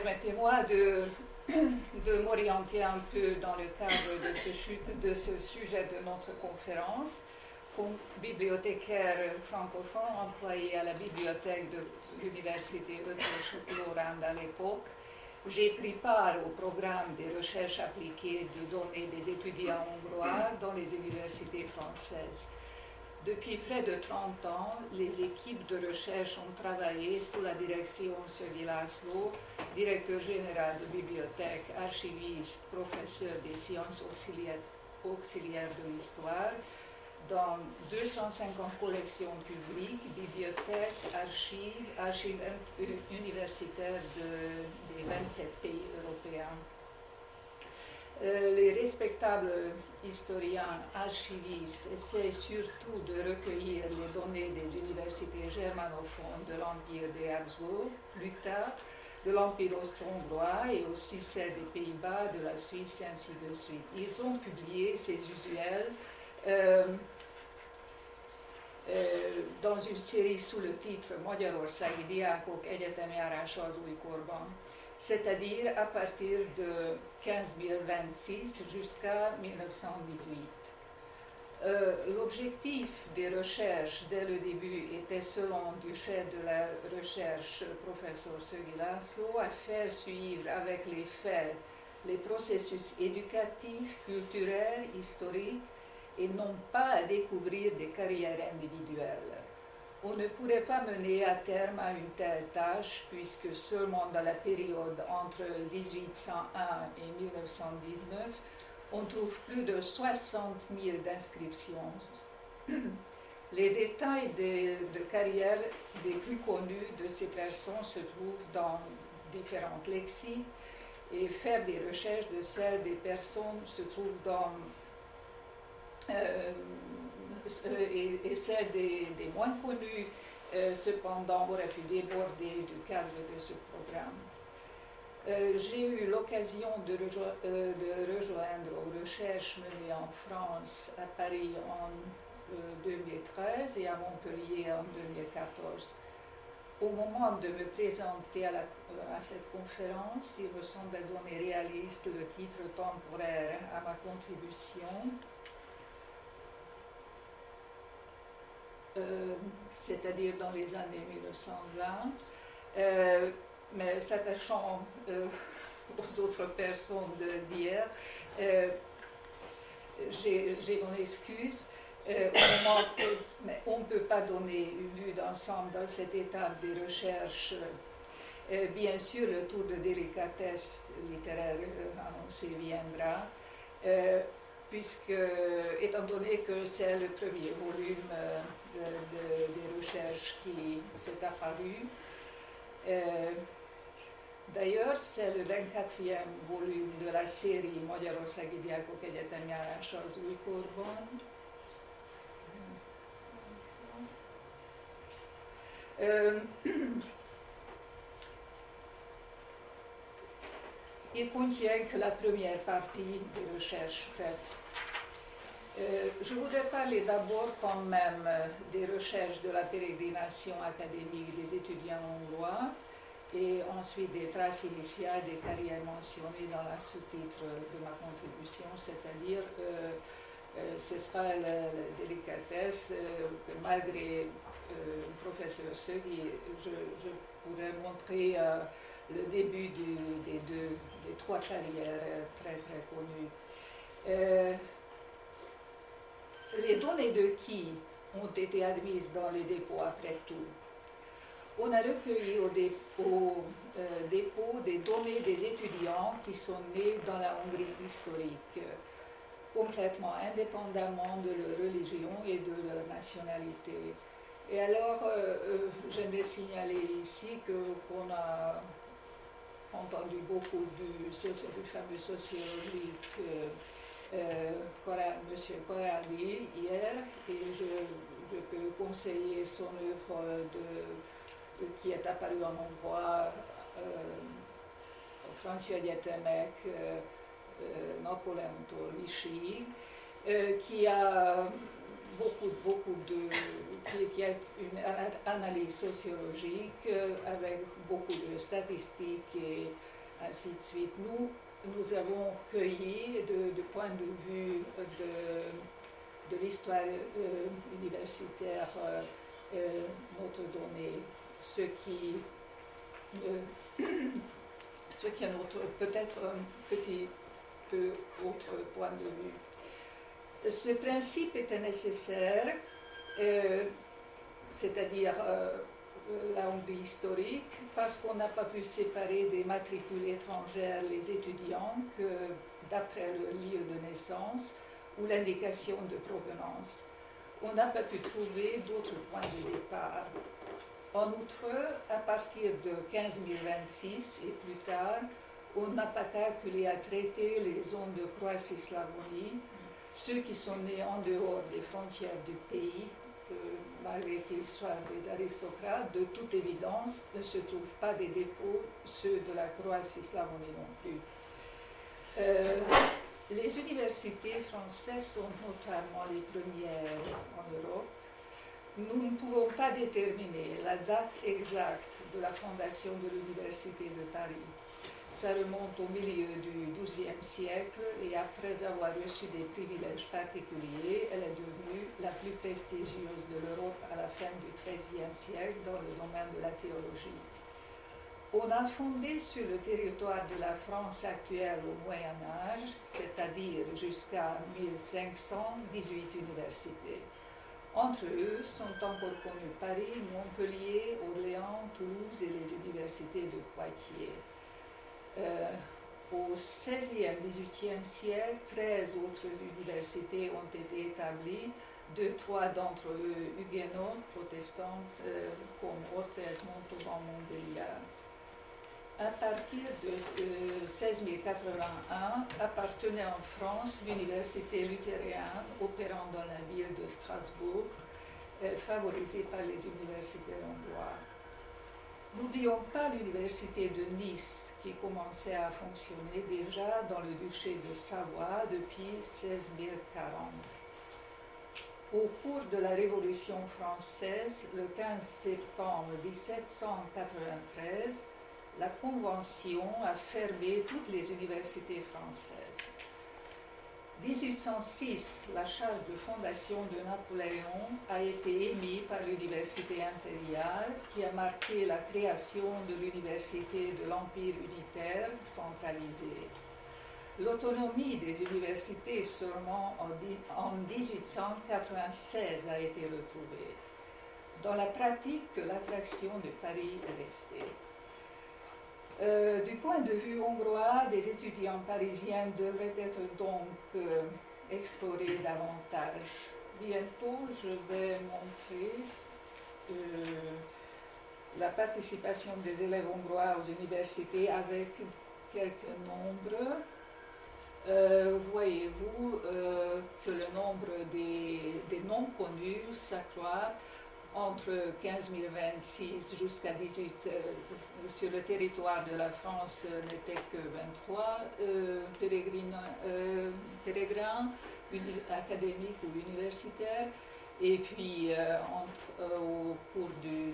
permettez-moi de m'orienter un peu dans le cadre de ce sujet de notre conférence. Comme bibliothécaire francophone employé à la bibliothèque de l'université Eötvös-Loránd à l'époque, j'ai pris part au programme des recherches appliquées de données des étudiants hongrois dans les universités françaises. Depuis près de 30 ans, les équipes de recherche ont travaillé sous la direction de Szögi László, directeur général de bibliothèque, archiviste, professeur des sciences auxiliaires de l'histoire, dans 250 collections publiques, bibliothèques, archives universitaires des 27 pays européens. Les respectables historiens archivistes essaient surtout de recueillir les données des universités germanophones de l'Empire des Habsbourg, plus tard de l'Empire austro-hongrois et aussi celles des Pays-Bas, de la Suisse, ainsi de suite. Ils ont publié ces usuels dans une série sous le titre Magyarországi diákok egyetemjárása az újkorban, c'est-à-dire à partir de 1526 jusqu'à 1918. L'objectif des recherches dès le début était, selon du chef de la recherche, professeur Szögi László, à faire suivre avec les faits les processus éducatifs, culturels, historiques, et non pas à découvrir des carrières individuelles. On ne pourrait pas mener à terme à une telle tâche, puisque seulement dans la période entre 1801 et 1919, on trouve plus de 60 000 inscriptions. Les détails de carrières des plus connus de ces personnes se trouvent dans différentes lexiques, et faire des recherches de celles des personnes se trouve dans et celles des moins connues, cependant, auraient pu déborder du cadre de ce programme. J'ai eu l'occasion de rejoindre aux recherches menées en France, à Paris en 2013 et à Montpellier en 2014. Au moment de me présenter à cette conférence, il me semble donner réaliste le titre temporaire à ma contribution, c'est-à-dire dans les années 1920, mais s'attachant aux autres personnes d'hier, j'ai mon excuse. Mais on ne peut pas donner une vue d'ensemble dans cette étape des recherches. Bien sûr, le tour de délicatesse littéraire annoncé viendra, puisque, étant donné que c'est le premier volume des recherches qui s'est apparu, d'ailleurs, c'est le 24e volume de la série Magyarországi diákok egyetemjárása az újkorban. Il contient que la première partie des recherches faites. Je voudrais parler d'abord quand même des recherches de la pérégrination académique des étudiants hongrois et ensuite des traces initiales des carrières mentionnées dans la sous-titre de ma contribution, c'est-à-dire ce sera la délicatesse que malgré professeur Szögi, je pourrais montrer le début des trois carrières très connues. Les données de qui ont été admises dans les dépôts après tout? On a recueilli au dépôt des données des étudiants qui sont nés dans la Hongrie historique, complètement indépendamment de leur religion et de leur nationalité. Et alors, j'aimerais signaler ici qu'on a entendu beaucoup du fameux sociologique M. Corradi hier, et je peux conseiller son œuvre qui est apparue en hongrois, Francia Egyetemek, Napóleontól Visig, qui a qui a une analyse sociologique avec beaucoup de statistiques et ainsi de suite. Nous avons cueilli de point de vue de l'histoire universitaire notre donnée, ce qui est notre peut-être un petit peu autre point de vue. Ce principe était nécessaire, c'est-à-dire la Hongrie historique, parce qu'on n'a pas pu séparer des matricules étrangères les étudiants que d'après leur lieu de naissance ou l'indication de provenance. On n'a pas pu trouver d'autres points de départ. En outre, à partir de 1526 et plus tard, on n'a pas calculé à traiter les zones de Croatie-Slavonie, ceux qui sont nés en dehors des frontières du pays, malgré qu'ils soient des aristocrates, de toute évidence, ne se trouvent pas des dépôts, ceux de la Croatie-Slavonie non plus. Les universités françaises sont notamment les premières en Europe. Nous ne pouvons pas déterminer la date exacte de la fondation de l'Université de Paris. Ça remonte au milieu du XIIe siècle et après avoir reçu des privilèges particuliers, elle est devenue la plus prestigieuse de l'Europe à la fin du XIIIe siècle dans le domaine de la théologie. On a fondé sur le territoire de la France actuelle au Moyen Âge, c'est-à-dire jusqu'à 1500, 18 universités. Entre eux sont encore connus Paris, Montpellier, Orléans, Toulouse et les universités de Poitiers. Au XVIe, XVIIIe siècle, 13 autres universités ont été établies, 2-3 d'entre eux huguenots, protestantes, comme Orthez, Montauban, Montbéliard. À partir de 1681, appartenait en France l'université luthérienne opérant dans la ville de Strasbourg, favorisée par les universités hongroises. N'oublions pas l'université de Nice, qui commençait à fonctionner déjà dans le duché de Savoie depuis 1640. Au cours de la Révolution française, le 15 septembre 1793, la Convention a fermé toutes les universités françaises. 1806, la charte de fondation de Napoléon a été émise par l'Université impériale qui a marqué la création de l'Université de l'Empire unitaire centralisée. L'autonomie des universités seulement en 1896 a été retrouvée. Dans la pratique, l'attraction de Paris est restée. Du point de vue hongrois, des étudiants parisiens devraient être donc explorés davantage. Bientôt, je vais montrer la participation des élèves hongrois aux universités avec quelques nombres. Voyez-vous que le nombre des non connus s'accroît entre 15 026 jusqu'à 18, sur le territoire de la France n'était que 23 pérégrins académiques ou universitaires, et puis au cours du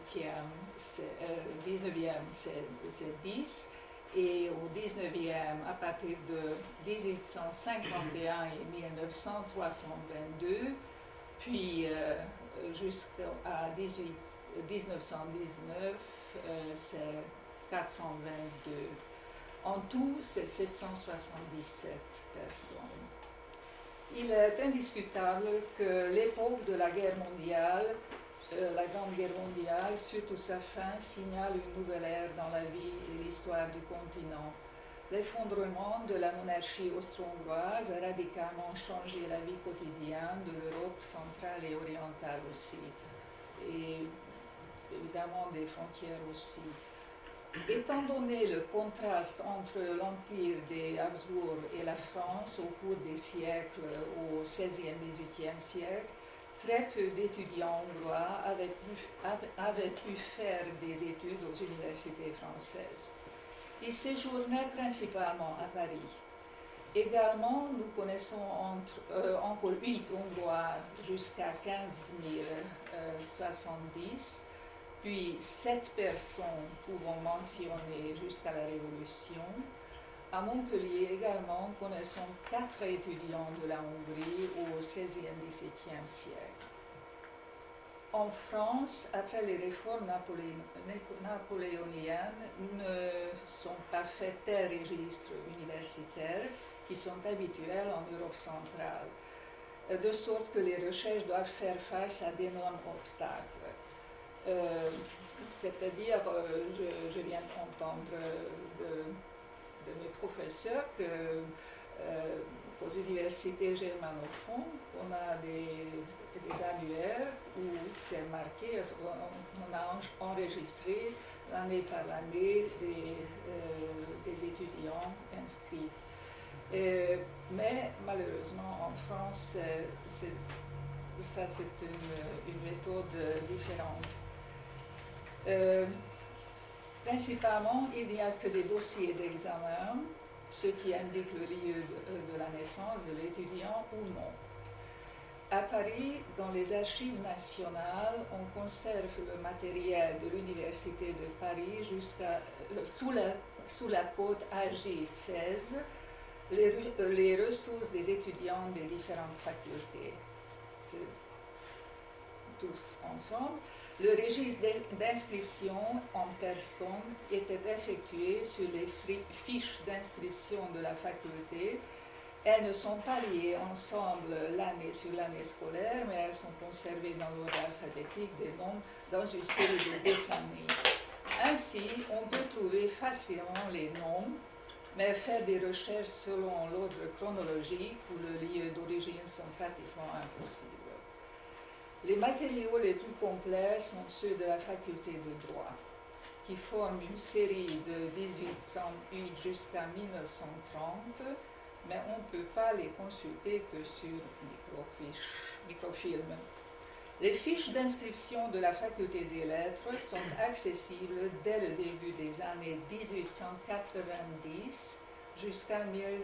19e c'est 10, et au 19e, à partir de 1851 et 1900, 322, puis jusqu'à 1919, c'est 422. En tout, c'est 777 personnes. Il est indiscutable que l'époque de la guerre mondiale, la Grande Guerre mondiale, surtout sa fin, signale une nouvelle ère dans la vie et l'histoire du continent. L'effondrement de la monarchie austro-hongroise a radicalement changé la vie quotidienne de l'Europe centrale et orientale aussi, et évidemment des frontières aussi. Étant donné le contraste entre l'empire des Habsbourg et la France au cours des siècles au XVIe, XVIIIe siècle, très peu d'étudiants hongrois avaient pu faire des études aux universités françaises. Ils séjournaient principalement à Paris. Également, nous connaissons encore 8 Hongrois jusqu'à 15 070, puis 7 personnes pouvant mentionner jusqu'à la Révolution. À Montpellier également, connaissons 4 étudiants de la Hongrie au XVIe, XVIIe siècle. En France, après les réformes napoléoniennes, ne sont pas faits tels registres universitaires qui sont habituels en Europe centrale, de sorte que les recherches doivent faire face à d'énormes obstacles. C'est-à-dire, je viens d'entendre de mes professeurs que aux universités germanophones, on a des annuaires où c'est marqué, on a enregistré l'année par l'année des étudiants inscrits. Mais malheureusement, en France, c'est une méthode différente. Principalement, il n'y a que des dossiers d'examen, ce qui indique le lieu de la naissance de l'étudiant ou non. À Paris, dans les archives nationales, on conserve le matériel de l'Université de Paris sous la côte AG16, les ressources des étudiants des différentes facultés. C'est tous ensemble. Le registre d'inscription en personne était effectué sur les fiches d'inscription de la faculté. Elles ne sont pas liées ensemble l'année sur l'année scolaire, mais elles sont conservées dans l'ordre alphabétique des noms dans une série de décennies. Ainsi, on peut trouver facilement les noms, mais faire des recherches selon l'ordre chronologique ou le lieu d'origine sont pratiquement impossibles. Les matériaux les plus complets sont ceux de la faculté de droit, qui forment une série de 1808 jusqu'à 1930, mais on ne peut pas les consulter que sur microfilm. Les fiches d'inscription de la faculté des lettres sont accessibles dès le début des années 1890 jusqu'à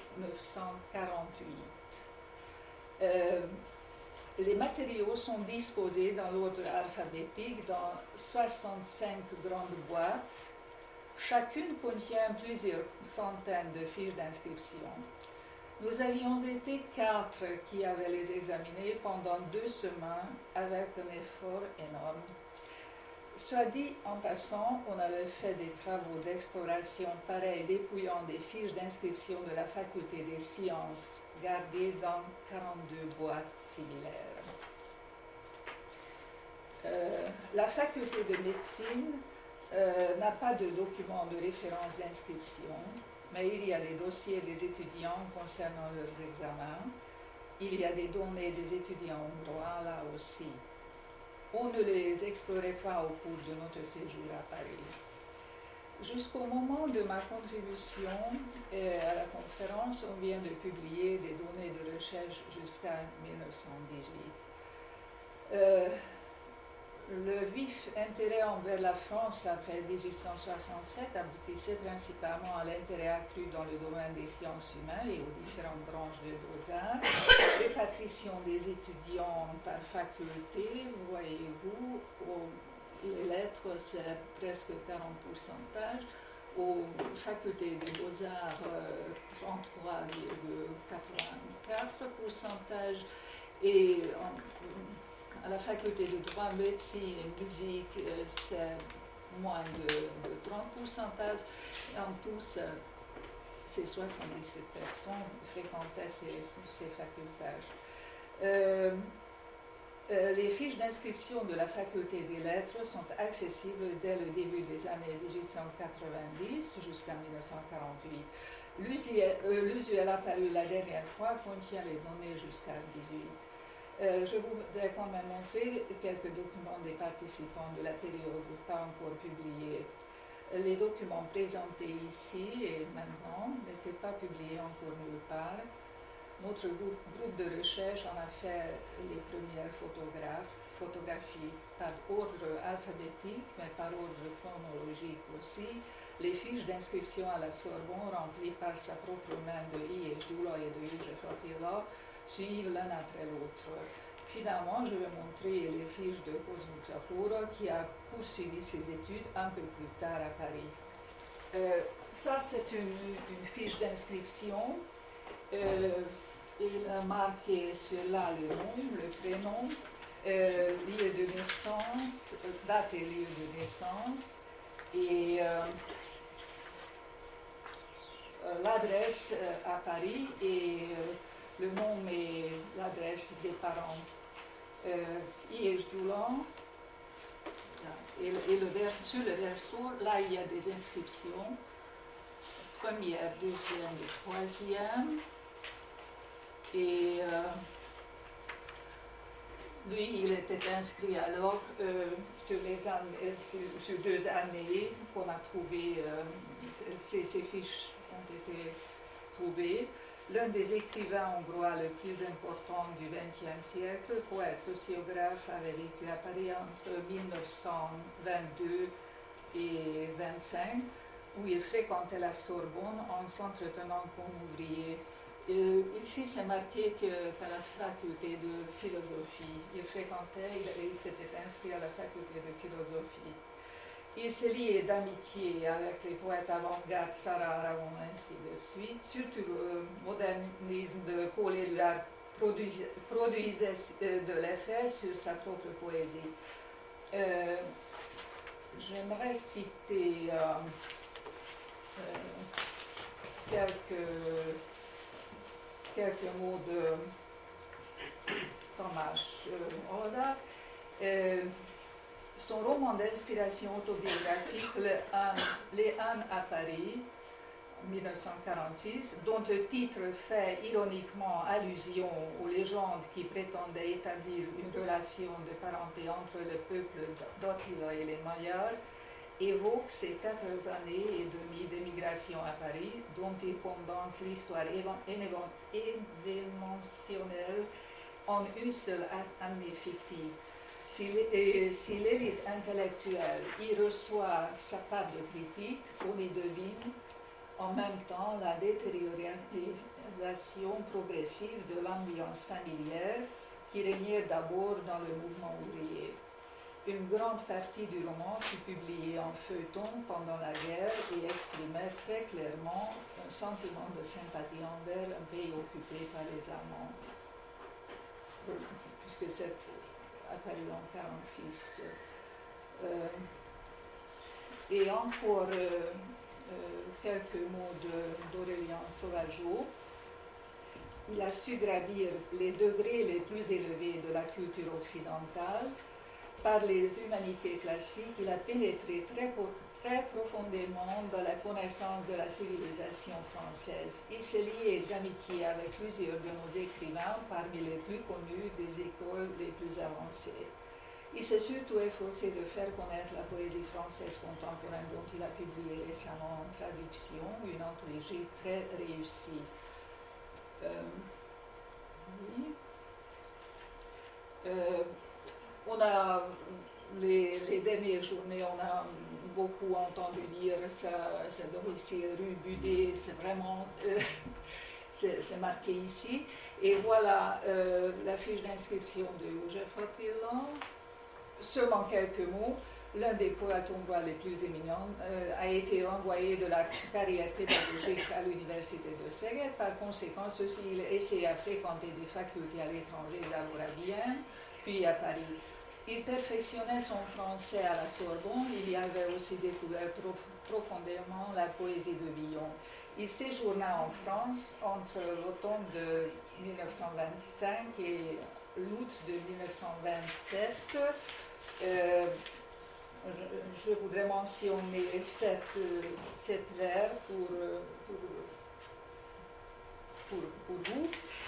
1948. Les matériaux sont disposés dans l'ordre alphabétique dans 65 grandes boîtes. Chacune contient plusieurs centaines de fiches d'inscription. Nous avions été 4 qui avaient les examinés pendant 2 semaines avec un effort énorme. Soit dit en passant, on avait fait des travaux d'exploration pareils dépouillant des fiches d'inscription de la faculté des sciences gardées dans 42 boîtes similaires. La faculté de médecine n'a pas de document de référence d'inscription, mais il y a des dossiers des étudiants concernant leurs examens. Il y a des données des étudiants en droit là aussi. On ne les explorait pas au cours de notre séjour à Paris. Jusqu'au moment de ma contribution à la conférence, on vient de publier des données de recherche jusqu'à 1918. Le vif intérêt envers la France après 1867 aboutissait principalement à l'intérêt accru dans le domaine des sciences humaines et aux différentes branches de beaux-arts. Répartition des étudiants par faculté, voyez-vous, les lettres c'est presque 40%, aux facultés des beaux-arts 33,84%, et à la faculté de droit, médecine et musique, c'est moins de 30%. Et en tout, c'est 77 personnes qui fréquentaient ces facultés. Les fiches d'inscription de la faculté des lettres sont accessibles dès le début des années 1890 jusqu'à 1948. L'usuel apparu la dernière fois contient les données jusqu'à 18. Je voudrais quand même montrer quelques documents des participants de la période pas encore publiés. Les documents présentés ici et maintenant n'étaient pas publiés encore nulle part. Notre groupe de recherche en a fait les premières photographies par ordre alphabétique, mais par ordre chronologique aussi. Les fiches d'inscription à la Sorbonne, remplies par sa propre main de I. et Gyula et de József Attila, suivent l'un après l'autre. Finalement, je vais montrer les fiches de Cosmo Zafora qui a poursuivi ses études un peu plus tard à Paris. Ça, c'est une fiche d'inscription. Il a marqué sur là le nom, le prénom, lieu de naissance, date et lieu de naissance, et l'adresse à Paris et le nom et l'adresse des parents. Iège-Doulan, et sur le verso, là il y a des inscriptions, première, deuxième et troisième, et lui il était inscrit alors sur 2 années qu'on a trouvé, ces fiches ont été trouvées. L'un des écrivains hongrois les plus importants du XXe siècle, poète sociographe, avait vécu à Paris entre 1922 et 1925, où il fréquentait la Sorbonne en s'entretenant comme ouvrier. Ici, c'est marqué qu'à la faculté de philosophie, il fréquentait et s'était inscrit à la faculté de philosophie. Il s'est lié d'amitié avec les poètes avant-garde Sarah Aragon, ainsi de suite. Surtout le modernisme de Paul Éluard produisait de l'effet sur sa propre poésie. J'aimerais citer quelques mots de Tamás Oldal. Son roman d'inspiration autobiographique, Les ânes à Paris, 1946, dont le titre fait ironiquement allusion aux légendes qui prétendaient établir une relation de parenté entre le peuple d'Attila et les Magyars, évoque ces 4 années et demie d'émigration à Paris, dont il condense l'histoire événementielle en une seule année fictive. Si l'élite intellectuelle y reçoit sa part de critique, on y devine en même temps la détérioration progressive de l'ambiance familière qui régnait d'abord dans le mouvement ouvrier. Une grande partie du roman fut publiée en feuilleton pendant la guerre et exprimait très clairement un sentiment de sympathie envers un pays occupé par les Allemands, puisque c'est apparu en 1946. Et encore quelques mots d'Aurélien Sauvageau. Il a su gravir les degrés les plus élevés de la culture occidentale. Par les humanités classiques, il a pénétré très profondément dans la connaissance de la civilisation française. Il s'est lié d'amitié avec plusieurs de nos écrivains, parmi les plus connus des écoles les plus avancées. Il s'est surtout efforcé de faire connaître la poésie française contemporaine dont il a publié récemment en traduction une anthologie très réussie. On a, les dernières journées, on a beaucoup entendu dire ça domicile rue Budet, c'est vraiment, c'est marqué ici. Et voilà la fiche d'inscription de Joseph Attila. Seulement quelques mots. L'un des poètes hongrois les plus éminents a été renvoyé de la carrière pédagogique à l'université de Szeged. Par conséquent, il a essayé à fréquenter des facultés à l'étranger, d'abord à Vienne, puis à Paris. Il perfectionnait son français à la Sorbonne. Il y avait aussi découvert profondément la poésie de Villon. Il séjourna en France entre l'automne de 1925 et l'août de 1927. Je voudrais mentionner 7 vers pour vous.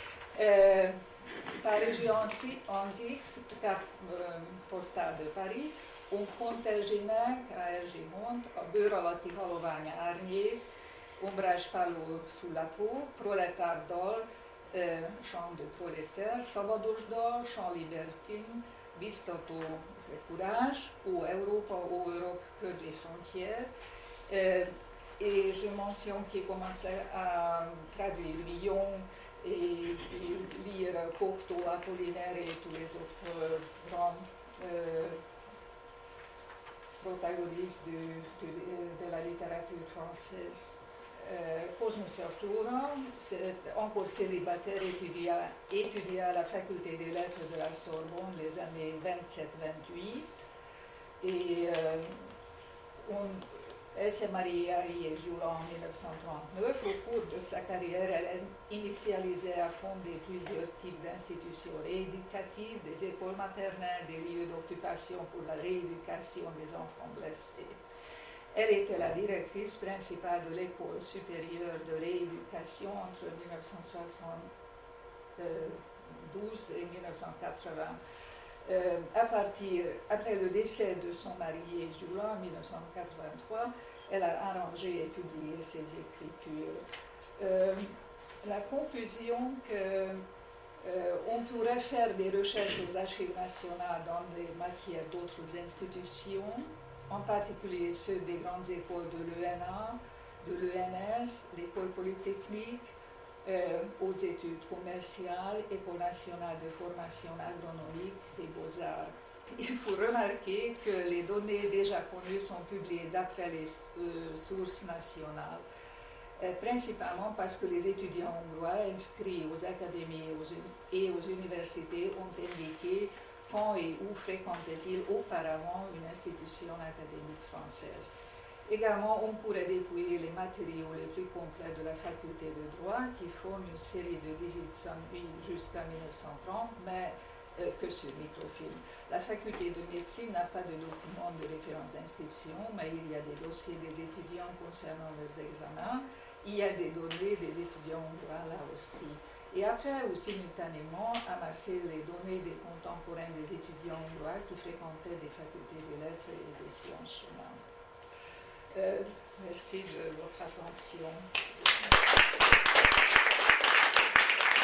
Par région en X, carte postale de Paris, honpont-Erzsének, Erzsébont, a bőr alatti halovány árnyék, ombrás-páló sous la peau, prolétár dal, chant de prolétaire, szabados dal, chant libertine, biztató, c'est courage, ô Europa, ô Europe, cœur des frontières. Et je mentionne qu'il commençait à traduire Villon et lire Cocteau, Apollinaire et tous les autres grands protagonistes de la littérature française. Cosmo Florent, encore célibataire, étudia à la faculté des lettres de la Sorbonne les années 27-28 et elle s'est mariée à Riéjoula en 1939. Au cours de sa carrière, elle a initialisé à fonder plusieurs types d'institutions rééducatives, des écoles maternelles, des lieux d'occupation pour la rééducation des enfants blessés. Elle était la directrice principale de l'école supérieure de rééducation entre 1972 et 1980. Après le décès de son mari Joula en 1983, elle a arrangé et publié ses écritures. La conclusion qu'on pourrait faire des recherches aux archives nationales dans les matières d'autres institutions, en particulier ceux des grandes écoles de l'ENA, de l'ENS, l'école polytechnique, aux études commerciales, École nationale de formation agronomique des beaux-arts. Il faut remarquer que les données déjà connues sont publiées d'après les sources nationales, principalement parce que les étudiants hongrois inscrits aux académies et aux universités ont indiqué quand et où fréquentaient-ils auparavant une institution académique française. Également, on pourrait dépouiller les matériaux les plus complets de la faculté de droit qui forment une série de 1808 jusqu'à 1930, mais que sur microfilm. La faculté de médecine n'a pas de document de référence d'inscription, mais il y a des dossiers des étudiants concernant leurs examens. Il y a des données des étudiants hongrois là aussi. Et après, ou simultanément, amasser les données des contemporains des étudiants hongrois qui fréquentaient des facultés de lettres et des sciences humaines. Merci de votre attention.